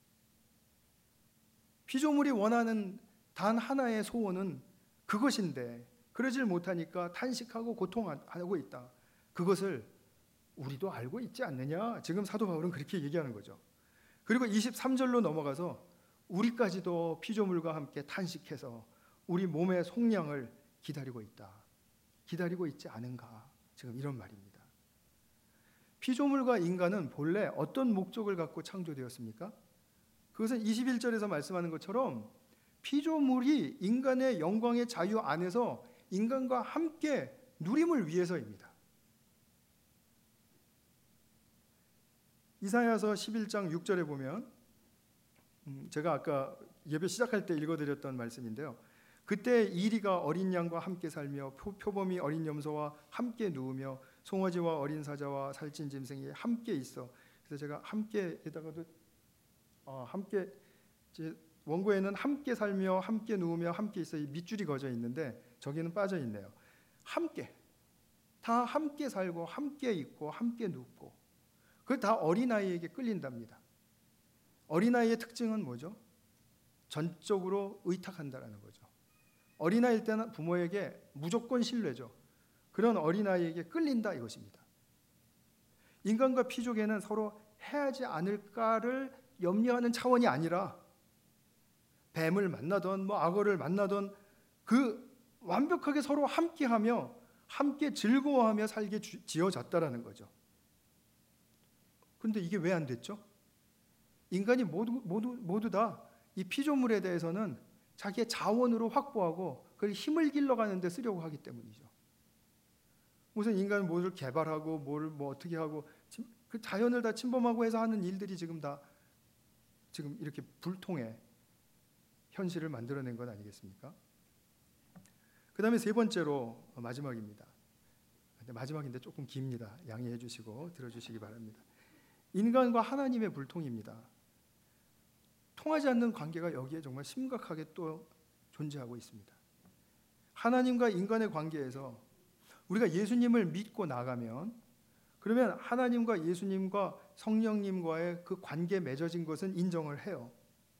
피조물이 원하는 단 하나의 소원은 그것인데 그러질 못하니까 탄식하고 고통하고 있다. 그것을 우리도 알고 있지 않느냐? 지금 사도 바울은 그렇게 얘기하는 거죠. 그리고 이십삼 절로 넘어가서 우리까지도 피조물과 함께 탄식해서 우리 몸의 속량을 기다리고 있다. 기다리고 있지 않은가? 지금 이런 말입니다. 피조물과 인간은 본래 어떤 목적을 갖고 창조되었습니까? 그것은 이십일 절에서 말씀하는 것처럼 피조물이 인간의 영광의 자유 안에서 인간과 함께 누림을 위해서입니다. 이사야서 십일 장 육 절에 보면 제가 아까 예배 시작할 때 읽어드렸던 말씀인데요. 그때 이리가 어린 양과 함께 살며 표범이 어린 염소와 함께 누우며 송아지와 어린 사자와 살찐 짐승이 함께 있어. 그래서 제가 함께에다가도 어, 함께 이제 원고에는 함께 살며 함께 누우며 함께 있어 이 밑줄이 그어져 있는데 저기는 빠져 있네요. 함께 다 함께 살고 함께 있고 함께 눕고 그게 다 어린아이에게 끌린답니다. 어린아이의 특징은 뭐죠? 전적으로 의탁한다라는 거죠. 어린아이일 때는 부모에게 무조건 신뢰죠. 그런 어린아이에게 끌린다 이것입니다. 인간과 피조개는 서로 해하지 않을까를 염려하는 차원이 아니라 뱀을 만나던 뭐 악어를 만나던 그 완벽하게 서로 함께하며 함께 즐거워하며 살게 지어졌다라는 거죠. 그런데 이게 왜 안 됐죠? 인간이 모두 모두 모두 다 이 피조물에 대해서는 자기의 자원으로 확보하고 그걸 힘을 길러가는 데 쓰려고 하기 때문이죠. 무슨 인간은 뭐를 개발하고 뭘 뭐 어떻게 하고 그 자연을 다 침범하고 해서 하는 일들이 지금 다 지금 이렇게 불통의 현실을 만들어낸 건 아니겠습니까? 그 다음에 세 번째로 마지막입니다. 마지막인데 조금 깁니다. 양해해 주시고 들어주시기 바랍니다. 인간과 하나님의 불통입니다. 통하지 않는 관계가 여기에 정말 심각하게 또 존재하고 있습니다. 하나님과 인간의 관계에서 우리가 예수님을 믿고 나가면 그러면 하나님과 예수님과 성령님과의 그 관계에 맺어진 것은 인정을 해요.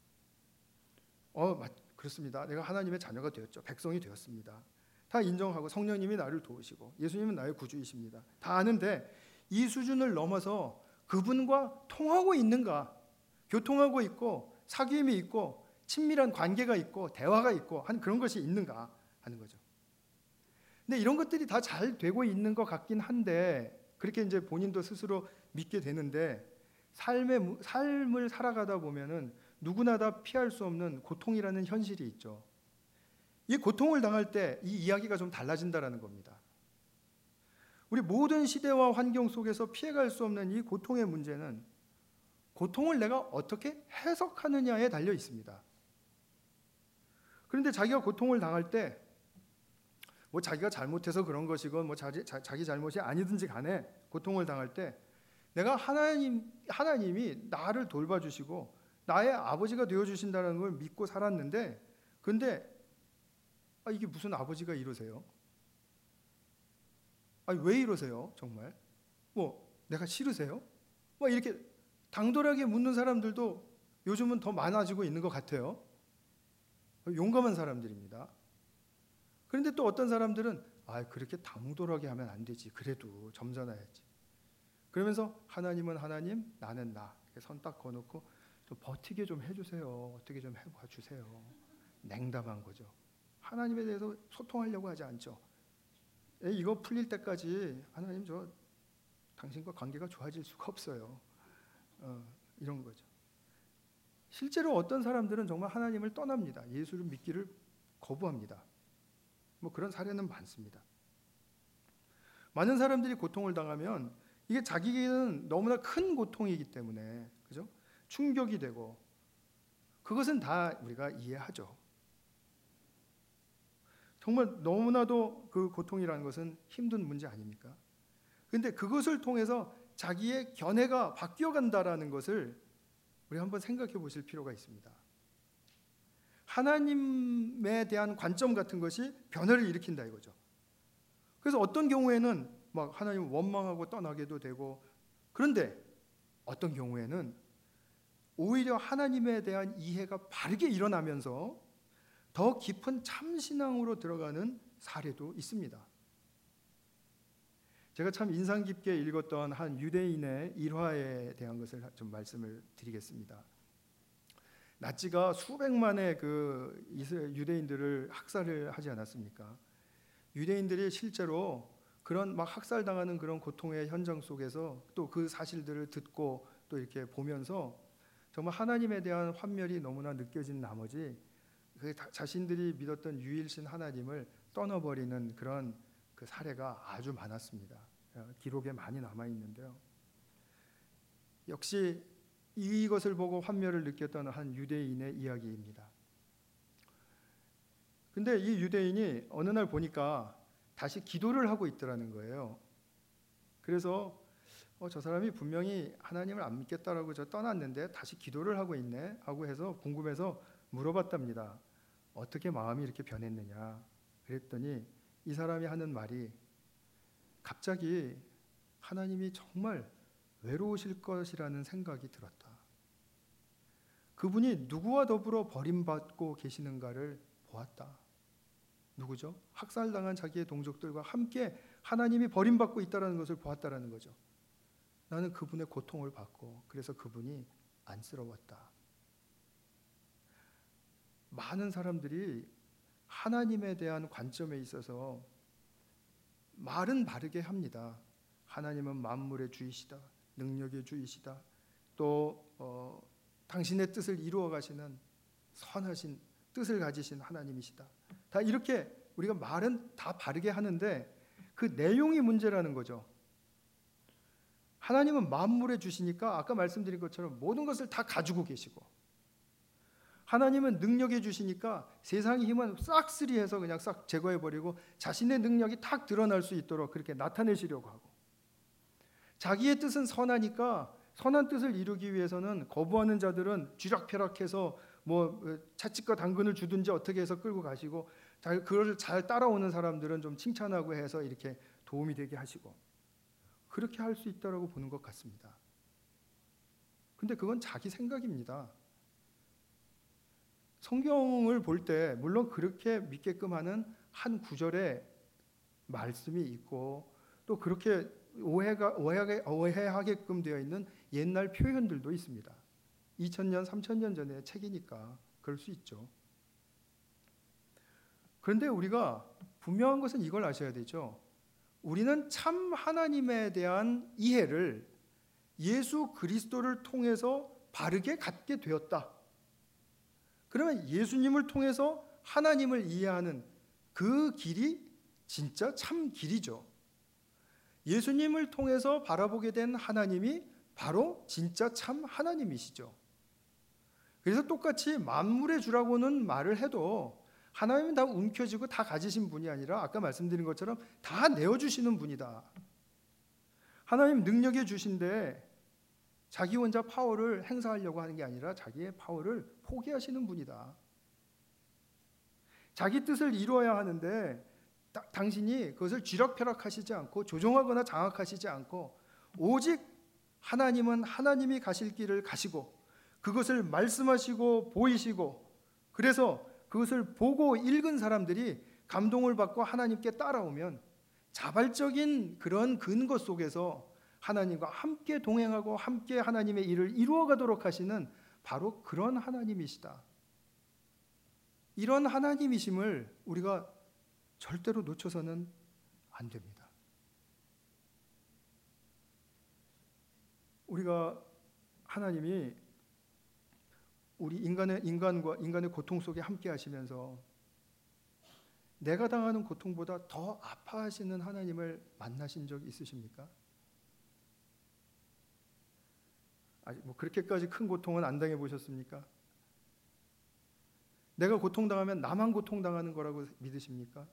어, 맞, 그렇습니다. 내가 하나님의 자녀가 되었죠. 백성이 되었습니다. 다 인정하고 성령님이 나를 도우시고 예수님은 나의 구주이십니다. 다 아는데 이 수준을 넘어서 그분과 통하고 있는가? 교통하고 있고 사귐이 있고 친밀한 관계가 있고 대화가 있고 한 그런 것이 있는가 하는 거죠. 근데 이런 것들이 다 잘 되고 있는 것 같긴 한데 그렇게 이제 본인도 스스로 믿게 되는데 삶의 삶을 살아가다 보면은 누구나 다 피할 수 없는 고통이라는 현실이 있죠. 이 고통을 당할 때 이 이야기가 좀 달라진다라는 겁니다. 우리 모든 시대와 환경 속에서 피해갈 수 없는 이 고통의 문제는 고통을 내가 어떻게 해석하느냐에 달려 있습니다. 그런데 자기가 고통을 당할 때 뭐 자기가 잘못해서 그런 것이건 뭐 자기, 자, 자기 잘못이 아니든지 간에 고통을 당할 때 내가 하나님, 하나님이 나를 돌봐주시고 나의 아버지가 되어주신다는 걸 믿고 살았는데 근데 아, 이게 무슨 아버지가 이러세요? 아니, 왜 이러세요? 정말? 뭐 내가 싫으세요? 뭐 이렇게 당돌하게 묻는 사람들도 요즘은 더 많아지고 있는 것 같아요. 용감한 사람들입니다. 그런데 또 어떤 사람들은 아, 그렇게 당돌하게 하면 안 되지. 그래도 점잖아야지. 그러면서 하나님은 하나님, 나는 나. 선 딱 거놓고 좀 버티게 좀 해주세요. 어떻게 좀 해봐 주세요. 냉담한 거죠. 하나님에 대해서 소통하려고 하지 않죠. 이거 풀릴 때까지 하나님 저 당신과 관계가 좋아질 수가 없어요. 어, 이런 거죠. 실제로 어떤 사람들은 정말 하나님을 떠납니다. 예수를 믿기를 거부합니다. 뭐 그런 사례는 많습니다. 많은 사람들이 고통을 당하면 이게 자기에게는 너무나 큰 고통이기 때문에 그죠? 충격이 되고 그것은 다 우리가 이해하죠. 정말 너무나도 그 고통이라는 것은 힘든 문제 아닙니까? 그런데 그것을 통해서 자기의 견해가 바뀌어 간다라는 것을 우리 한번 생각해 보실 필요가 있습니다. 하나님에 대한 관점 같은 것이 변화를 일으킨다 이거죠. 그래서 어떤 경우에는 막 하나님을 원망하고 떠나게도 되고, 그런데 어떤 경우에는 오히려 하나님에 대한 이해가 바르게 일어나면서 더 깊은 참신앙으로 들어가는 사례도 있습니다. 제가 참 인상 깊게 읽었던 한 유대인의 일화에 대한 것을 좀 말씀을 드리겠습니다. 나치가 수백만의 그 유대인들을 학살을 하지 않았습니까? 유대인들이 실제로 그런 막 학살당하는 그런 고통의 현장 속에서 또 그 사실들을 듣고 또 이렇게 보면서 정말 하나님에 대한 환멸이 너무나 느껴진 나머지 그 자신들이 믿었던 유일신 하나님을 떠나버리는 그런 그 사례가 아주 많았습니다. 기록에 많이 남아 있는데요. 역시 이것을 보고 환멸을 느꼈던 한 유대인의 이야기입니다. 근데 이 유대인이 어느 날 보니까 다시 기도를 하고 있더라는 거예요. 그래서 어, 저 사람이 분명히 하나님을 안 믿겠다라고 저 떠났는데 다시 기도를 하고 있네 하고 해서 궁금해서 물어봤답니다. 어떻게 마음이 이렇게 변했느냐. 그랬더니 이 사람이 하는 말이, 갑자기 하나님이 정말 외로우실 것이라는 생각이 들었다. 그분이 누구와 더불어 버림받고 계시는가를 보았다. 누구죠? 학살당한 자기의 동족들과 함께 하나님이 버림받고 있다는 것을 보았다는 거죠. 나는 그분의 고통을 받고 그래서 그분이 안쓰러웠다. 많은 사람들이 하나님에 대한 관점에 있어서 말은 바르게 합니다. 하나님은 만물의 주이시다, 능력의 주이시다, 또 어, 당신의 뜻을 이루어 가시는 선하신 뜻을 가지신 하나님이시다. 다 이렇게 우리가 말은 다 바르게 하는데 그 내용이 문제라는 거죠. 하나님은 만물의 주시니까 아까 말씀드린 것처럼 모든 것을 다 가지고 계시고, 하나님은 능력의 주시니까 세상의 힘은 싹쓸이해서 그냥 싹 제거해버리고 자신의 능력이 탁 드러날 수 있도록 그렇게 나타내시려고 하고, 자기의 뜻은 선하니까 선한 뜻을 이루기 위해서는 거부하는 자들은 쥐락펴락해서 뭐 채찍과 당근을 주든지 어떻게 해서 끌고 가시고, 그걸 잘 따라오는 사람들은 좀 칭찬하고 해서 이렇게 도움이 되게 하시고, 그렇게 할 수 있다라고 보는 것 같습니다. 근데 그건 자기 생각입니다. 성경을 볼 때 물론 그렇게 믿게끔 하는 한 구절의 말씀이 있고, 또 그렇게 오해가, 오해하게, 오해하게끔 되어 있는 옛날 표현들도 있습니다. 이천 년, 삼천 년 전의 책이니까 그럴 수 있죠. 그런데 우리가 분명한 것은 이걸 아셔야 되죠. 우리는 참 하나님에 대한 이해를 예수 그리스도를 통해서 바르게 갖게 되었다. 그러면 예수님을 통해서 하나님을 이해하는 그 길이 진짜 참 길이죠. 예수님을 통해서 바라보게 된 하나님이 바로 진짜 참 하나님이시죠. 그래서 똑같이 만물의 주라고는 말을 해도 하나님은 다 움켜쥐고 다 가지신 분이 아니라 아까 말씀드린 것처럼 다 내어주시는 분이다. 하나님 능력의 주신데 자기 혼자 파워를 행사하려고 하는 게 아니라 자기의 파워를 포기하시는 분이다. 자기 뜻을 이루어야 하는데 다, 당신이 그것을 쥐락펴락하시지 않고 조종하거나 장악하시지 않고 오직 하나님은 하나님이 가실 길을 가시고 그것을 말씀하시고 보이시고, 그래서 그것을 보고 읽은 사람들이 감동을 받고 하나님께 따라오면 자발적인 그런 근거 속에서 하나님과 함께 동행하고 함께 하나님의 일을 이루어가도록 하시는 바로 그런 하나님이시다. 이런 하나님이심을 우리가 절대로 놓쳐서는 안 됩니다. 우리가 하나님이 우리 인간의 인간과 인간의 고통 속에 함께 하시면서 내가 당하는 고통보다 더 아파하시는 하나님을 만나신 적 있으십니까? 아직 뭐 그렇게까지 큰 고통은 안 당해 보셨습니까? 내가 고통당하면 나만 고통당하는 거라고 믿으십니까?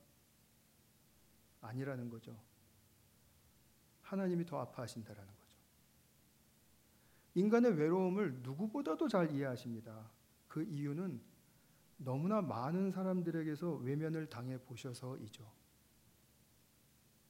아니라는 거죠. 하나님이 더 아파하신다라는 거죠. 인간의 외로움을 누구보다도 잘 이해하십니다. 그 이유는 너무나 많은 사람들에게서 외면을 당해 보셔서이죠.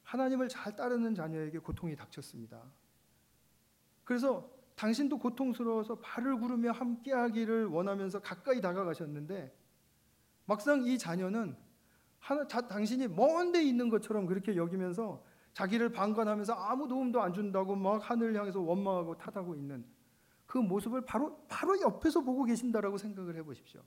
하나님을 잘 따르는 자녀에게 고통이 닥쳤습니다. 그래서 당신도 고통스러워서 발을 구르며 함께하기를 원하면서 가까이 다가가셨는데 막상 이 자녀는 하나, 자, 당신이 먼 데 있는 것처럼 그렇게 여기면서 자기를 방관하면서 아무 도움도 안 준다고 막 하늘 향해서 원망하고 탓하고 있는 그 모습을 바로 바로 옆에서 보고 계신다라고 생각을 해보십시오.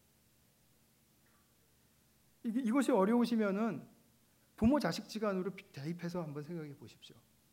이, 이것이 어려우시면은 부모 자식지간으로 대입해서 한번 생각해 보십시오.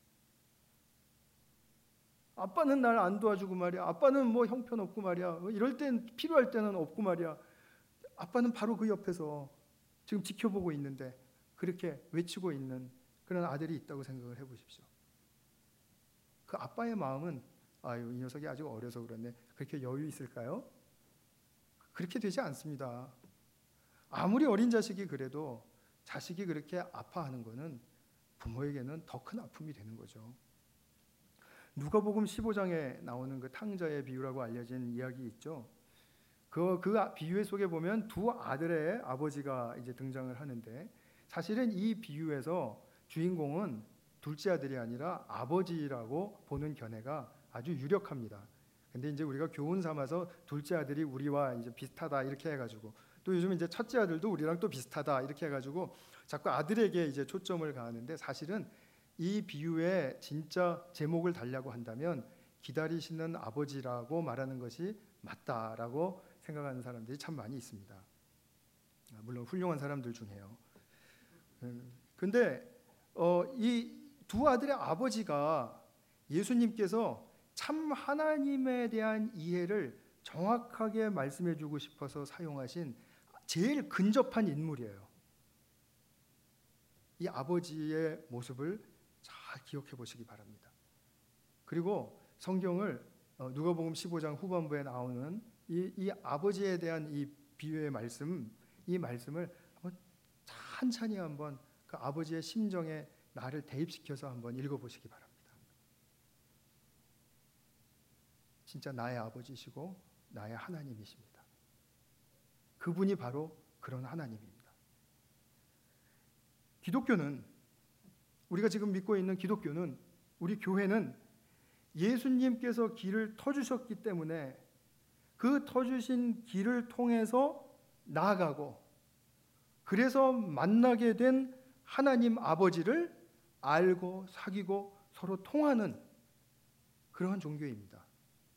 아빠는 날 안 도와주고 말이야. 아빠는 뭐 형편없고 말이야. 이럴 땐 필요할 때는 없고 말이야. 아빠는 바로 그 옆에서 지금 지켜보고 있는데 그렇게 외치고 있는 그런 아들이 있다고 생각을 해보십시오. 그 아빠의 마음은 아유 이 녀석이 아직 어려서 그렇네. 그렇게 여유 있을까요? 그렇게 되지 않습니다. 아무리 어린 자식이 그래도 자식이 그렇게 아파하는 것은 부모에게는 더 큰 아픔이 되는 거죠. 누가복음 십오 장에 나오는 그 탕자의 비유라고 알려진 이야기 있죠. 그, 그 비유 속에 보면 두 아들의 아버지가 이제 등장을 하는데 사실은 이 비유에서 주인공은 둘째 아들이 아니라 아버지라고 보는 견해가 아주 유력합니다. 근데 이제 우리가 교훈 삼아서 둘째 아들이 우리와 이제 비슷하다 이렇게 해가지고 또 요즘 이제 첫째 아들도 우리랑 또 비슷하다 이렇게 해가지고 자꾸 아들에게 이제 초점을 가하는데 사실은 이 비유의 진짜 제목을 달라고 한다면 기다리시는 아버지라고 말하는 것이 맞다라고 생각하는 사람들이 참 많이 있습니다. 물론 훌륭한 사람들 중에요. 근데 어, 이 두 아들의 아버지가 예수님께서 참 하나님에 대한 이해를 정확하게 말씀해 주고 싶어서 사용하신 제일 근접한 인물이에요. 이 아버지의 모습을 잘 기억해 보시기 바랍니다. 그리고 성경을 누가복음 십오 장 후반부에 나오는 이, 이 아버지에 대한 이 비유의 말씀, 이 말씀을 한번 찬찬히 한번 그 아버지의 심정에 나를 대입시켜서 한번 읽어보시기 바랍니다. 진짜 나의 아버지시고 나의 하나님이십니다. 그분이 바로 그런 하나님입니다. 기독교는 우리가 지금 믿고 있는 기독교는 우리 교회는 예수님께서 길을 터주셨기 때문에 그 터주신 길을 통해서 나아가고 그래서 만나게 된 하나님 아버지를 알고 사귀고 서로 통하는 그러한 종교입니다.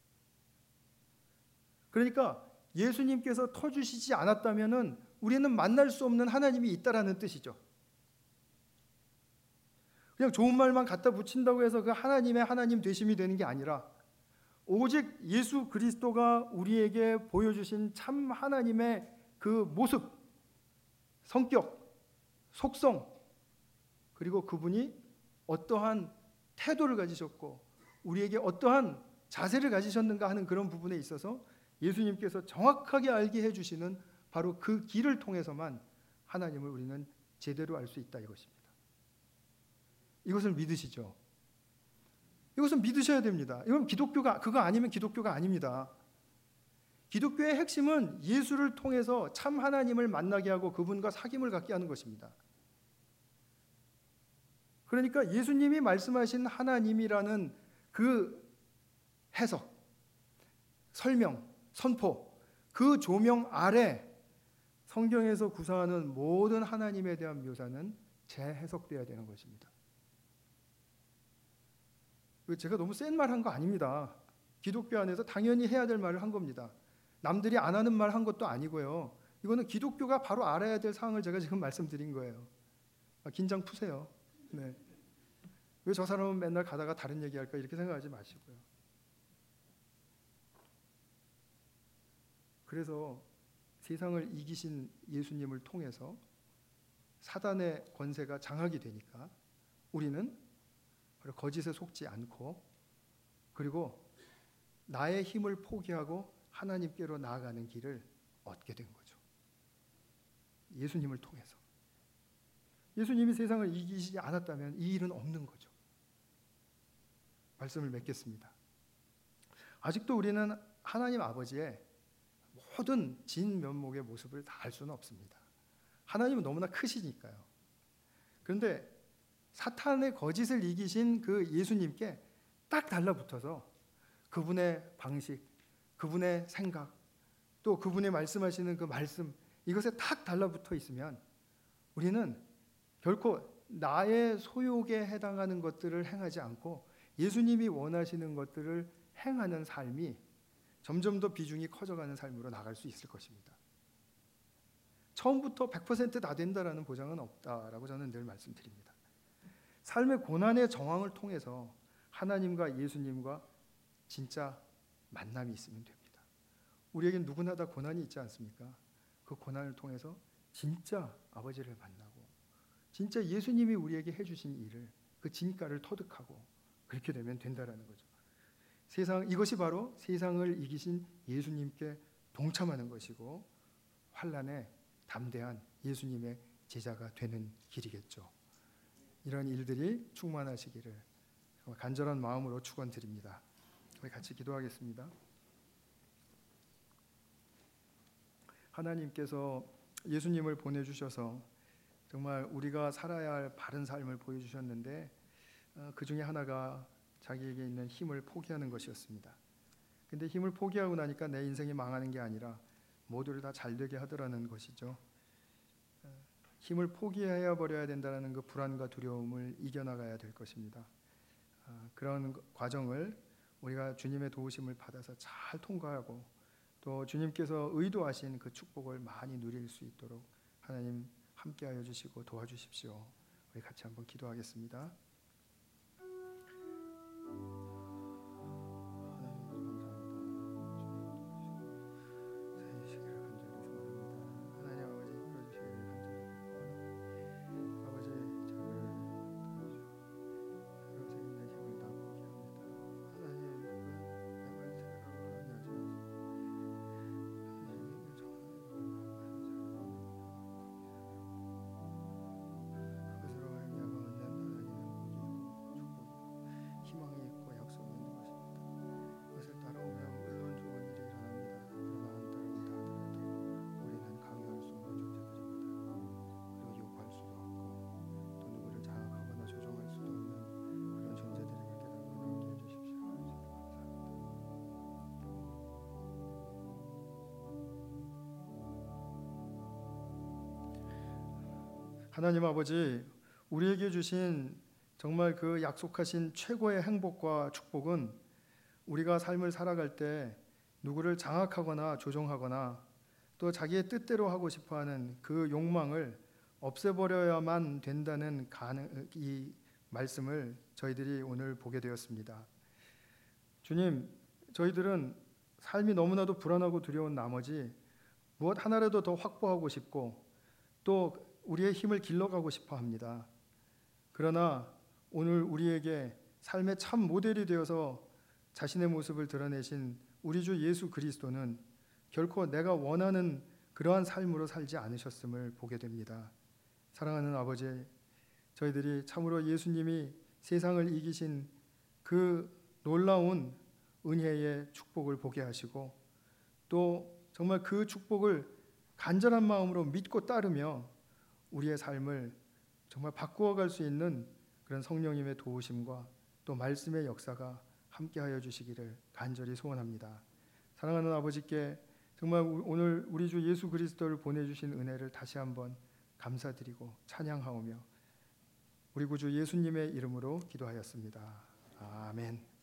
그러니까 예수님께서 터주시지 않았다면은 우리는 만날 수 없는 하나님이 있다라는 뜻이죠. 그냥 좋은 말만 갖다 붙인다고 해서 그 하나님의 하나님 되심이 되는 게 아니라 오직 예수 그리스도가 우리에게 보여주신 참 하나님의 그 모습, 성격, 속성, 그리고 그분이 어떠한 태도를 가지셨고 우리에게 어떠한 자세를 가지셨는가 하는 그런 부분에 있어서 예수님께서 정확하게 알게 해주시는 바로 그 길을 통해서만 하나님을 우리는 제대로 알 수 있다 이것입니다. 이것을 믿으시죠? 이것은 믿으셔야 됩니다. 이건 기독교가 그거 아니면 기독교가 아닙니다. 기독교의 핵심은 예수를 통해서 참 하나님을 만나게 하고 그분과 사귐을 갖게 하는 것입니다. 그러니까 예수님이 말씀하신 하나님이라는 그 해석, 설명, 선포, 그 조명 아래 성경에서 구사하는 모든 하나님에 대한 묘사는 재해석되어야 되는 것입니다. 제가 너무 센 말 한 거 아닙니다. 기독교 안에서 당연히 해야 될 말을 한 겁니다. 남들이 안 하는 말 한 것도 아니고요. 이거는 기독교가 바로 알아야 될 사항을 제가 지금 말씀드린 거예요. 아, 긴장 푸세요. 네. 왜 저 사람은 맨날 가다가 다른 얘기할까 이렇게 생각하지 마시고요. 그래서 세상을 이기신 예수님을 통해서 사단의 권세가 장악이 되니까 우리는 거짓에 속지 않고 그리고 나의 힘을 포기하고 하나님께로 나아가는 길을 얻게 된 거죠. 예수님을 통해서. 예수님이 세상을 이기시지 않았다면 이 일은 없는 거죠. 말씀을 맺겠습니다. 아직도 우리는 하나님 아버지의 모든 진면목의 모습을 다 알 수는 없습니다. 하나님은 너무나 크시니까요. 그런데 사탄의 거짓을 이기신 그 예수님께 딱 달라붙어서 그분의 방식, 그분의 생각, 또 그분이 말씀하시는 그 말씀, 이것에 탁 달라붙어 있으면 우리는 결코 나의 소욕에 해당하는 것들을 행하지 않고 예수님이 원하시는 것들을 행하는 삶이 점점 더 비중이 커져가는 삶으로 나갈 수 있을 것입니다. 처음부터 백 퍼센트 다 된다라는 보장은 없다라고 저는 늘 말씀드립니다. 삶의 고난의 정황을 통해서 하나님과 예수님과 진짜 만남이 있으면 됩니다. 우리에겐 누구나 다 고난이 있지 않습니까? 그 고난을 통해서 진짜 아버지를 만나고 진짜 예수님이 우리에게 해주신 일을, 그 진가를 터득하고 그렇게 되면 된다라는 거죠. 세상, 이것이 바로 세상을 이기신 예수님께 동참하는 것이고 환난에 담대한 예수님의 제자가 되는 길이겠죠. 이런 일들이 충만하시기를 간절한 마음으로 축원드립니다. 우리 같이 기도하겠습니다. 하나님께서 예수님을 보내주셔서 정말 우리가 살아야 할 바른 삶을 보여주셨는데 그 중에 하나가 자기에게 있는 힘을 포기하는 것이었습니다. 근데 힘을 포기하고 나니까 내 인생이 망하는 게 아니라 모두를 다 잘되게 하더라는 것이죠. 힘을 포기해야 버려야 된다는 그 불안과 두려움을 이겨나가야 될 것입니다. 그런 과정을 우리가 주님의 도우심을 받아서 잘 통과하고 또 주님께서 의도하신 그 축복을 많이 누릴 수 있도록 하나님 함께하여 주시고 도와주십시오. 우리 같이 한번 기도하겠습니다. 하나님 아버지, 우리에게 주신 정말 그 약속하신 최고의 행복과 축복은 우리가 삶을 살아갈 때 누구를 장악하거나 조종하거나 또 자기의 뜻대로 하고 싶어하는 그 욕망을 없애버려야만 된다는 가능, 이 말씀을 저희들이 오늘 보게 되었습니다. 주님, 저희들은 삶이 너무나도 불안하고 두려운 나머지 무엇 하나라도 더 확보하고 싶고 또 우리의 힘을 길러가고 싶어 합니다. 그러나 오늘 우리에게 삶의 참 모델이 되어서 자신의 모습을 드러내신 우리 주 예수 그리스도는 결코 내가 원하는 그러한 삶으로 살지 않으셨음을 보게 됩니다. 사랑하는 아버지, 저희들이 참으로 예수님이 세상을 이기신 그 놀라운 은혜의 축복을 보게 하시고 또 정말 그 축복을 간절한 마음으로 믿고 따르며 우리의 삶을 정말 바꾸어 갈 수 있는 그런 성령님의 도우심과 또 말씀의 역사가 함께하여 주시기를 간절히 소원합니다. 사랑하는 아버지께 정말 오늘 우리 주 예수 그리스도를 보내주신 은혜를 다시 한번 감사드리고 찬양하오며 우리 구주 예수님의 이름으로 기도하였습니다. 아멘.